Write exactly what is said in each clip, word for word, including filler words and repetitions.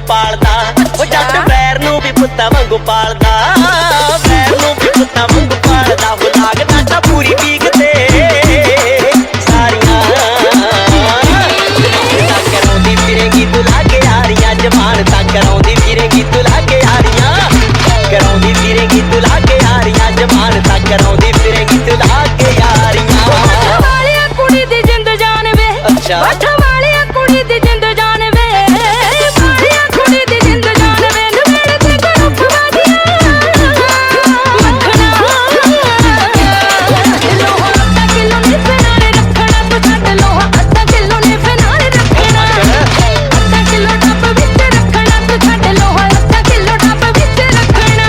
ਪਾਲਦਾ ਉਹ ਜੱਟ ਵੈਰ ਨੂੰ ਵੀ ਪੁੱਤਾਂ ਵਾਂਗੂ ਪਾਲਦਾ ਵੈਰ ਨੂੰ ਵੀ ਪੁੱਤਾਂ ਵਾਂਗੂ ਪਾਲਦਾ ਉਹ ਲੱਗਦਾ ਤਾਂ ਪੂਰੀ ਪੀਕ ਤੇ ਸਾਰੀਆਂ ਤਾਂ ਕਰਾਉਂਦੀ ਫਿਰੇਗੀ ਤੂੰ ਲਾਗੇ ਯਾਰੀਆਂ ਜਮਾਨ ਤਾਂ ਕਰਾਉਂਦੀ ਫਿਰੇਗੀ ਤੂੰ ਲਾਗੇ ਯਾਰੀਆਂ ਕਰਾਉਂਦੀ ਫਿਰੇਗੀ ਤੂੰ ਲਾਗੇ ਯਾਰੀਆਂ ਜਮਾਨ ਤਾਂ ਕਰਾਉਂਦੀ ਫਿਰੇਗੀ ਤੂੰ ਲਾਗੇ ਯਾਰੀਆਂ ਵਾਲਿਆ ਕੁੜੀ ਦੀ ਜਿੰਦ ਜਾਨ ਵੇ ਅੱਛਾ ਬਾਠਾ ਵਾਲਿਆ ਕੁੜੀ ਦੀ ਜਿੰਦ ਜਾਨ ਵੇ ਵਾਲਿਆ ਕੁੜੀ ਦੀ ਜਿੰਦ ਜਾਨ ਵੇ ਨਵੇੜੇ ਤੇ ਗਰੁੱਪ ਵਾਦੀਆਂ ਮੱਖਣਾ ਲੋਹਾ ਅੱਧਾ ਕਿਲੋ ਨੇ ਫਨਾਰੇ ਰੱਖਣਾ ਤੂੰ ਛੱਡ ਲੋਹਾ ਅੱਧਾ ਕਿਲੋ ਨੇ ਫਨਾਰੇ ਰੱਖਣਾ ਅੱਧਾ ਕਿਲੋ ਡੱਬ ਵਿੱਚ ਰੱਖਣਾ ਤੂੰ ਛੱਡ ਲੋਹਾ ਅੱਧਾ ਕਿਲੋ ਡੱਬ ਵਿੱਚ ਰੱਖਣਾ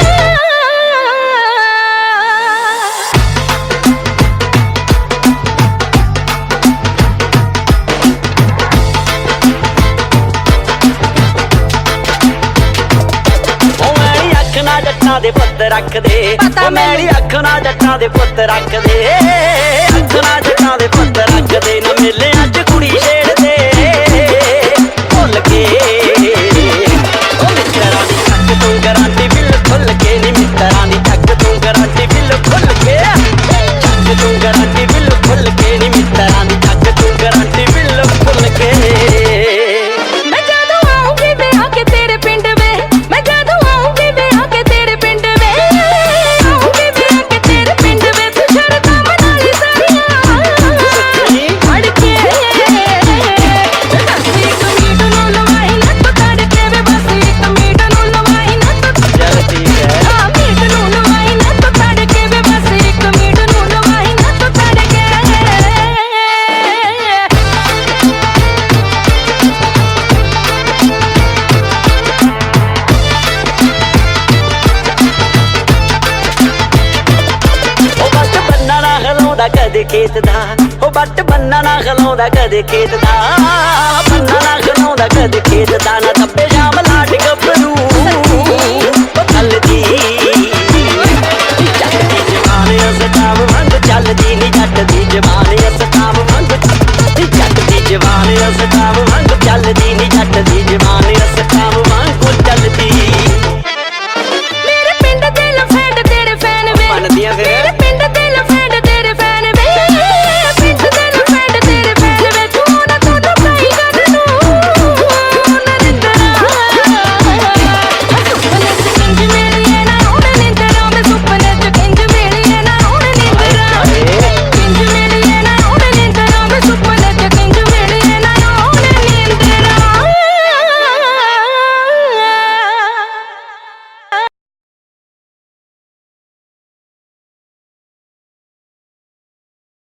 ਜੱਟਾਂ ਦੇ ਪੁੱਤ ਰੱਖਦੇ ਉਹ ਮੈਲੀ ਅੱਖ ਨਾਲ ਜੱਟਾਂ ਦੇ ਪੁੱਤ ਰੱਖਦੇ ਅੱਖ ਨਾਲ ਜੱਟਾਂ ਦੇ ਪੁੱਤ ਰੱਖਦੇ ਨਾ ਮੇਲਿਆਂ 'ਚ ਕੁੜੀ ਛੇੜਦੇ ਭੁੱਲ ਕੇ ਉਹ ਮਿੱਤਰਾਂ ਦੀ ਚੱਕ ਤੂੰ ਗਰਾਂਟੀ ਬਿੱਲ ਖੁੱਲ ਕੇ ਨੀ ਮਿੱਤਰਾਂ ਦੀ ਚੱਕ ਤੂੰ ਗਰਾਂਟੀ ਬਿੱਲ ਖੁੱਲ ਕੇ ਚੱਕ ਤੂੰ ਗਰਾਂਟੀ ਬਿੱਲ ਖੁੱਲ ਕੇ ਨੀ ਮਿੱਤਰਾਂ ਦੀ ਚੱਕ ਤੂੰ ਗਰਾਂਟੀ ਬਿੱਲ ਖੁੱਲ ਕੇ ਮੈਂ ਜਦੋਂ ਆਉਂਗੀ ਵੇ ਆ ਕੇ ਤੇਰੇ ਪਿੰਡ ਵੇ ਮੈਂ ਜਦੋਂ ਆਉਂਗੀ ਵੇ ਆ ਕੇ ਤੇਰੇ ਪਿੰਡ ਵੇ ਆਉਂਗੀ ਵੇ ਆ ਕੇ ਤੇਰੇ ਪਿੰਡ ਵੇ ਤੂੰ ਸ਼ਰਤਾਂ ਮਨਾ ਲਈ ਸਾਰੀਆਂ ਫੜ ਕੇ ਬਸ ਇੱਕ ਮੀਟ ਨੂੰ ਲਵਾਈ ਨਾ ਤੂੰ ਕੱਢ ਕੇ ਵੇ ਬਸ ਇੱਕ ਮੀਟ ਨੂੰ ਲਵਾਈ ਨਾ ਤੂੰ ਚੱਲ ਠੀਕ ਹੈ ਆ ਮੀਟ ਨੂੰ ਲਵਾਈ ਨਾ ਤੂੰ ਕੱਢ ਕੇ ਵੇ ਬਸ ਇੱਕ ਮੀਟ ਨੂੰ ਲਵਾਈ ਨਾ ਤੂੰ ਕੱਢ ਕੇ ਕਦੇ ਖੇਤ ਦਾ ਉਹ ਬੱਟ ਬੰਨਾ ਨਾ ਖਲਾਉਂਦਾ ਕਦੇ ਖੇਤ ਦਾ ਬੰਨਾ ਨਾ ਖਲਾਉਂਦਾ ਕਦੇ ਖੇਤ ਦਾ ਨਾ ਦੱਬੇ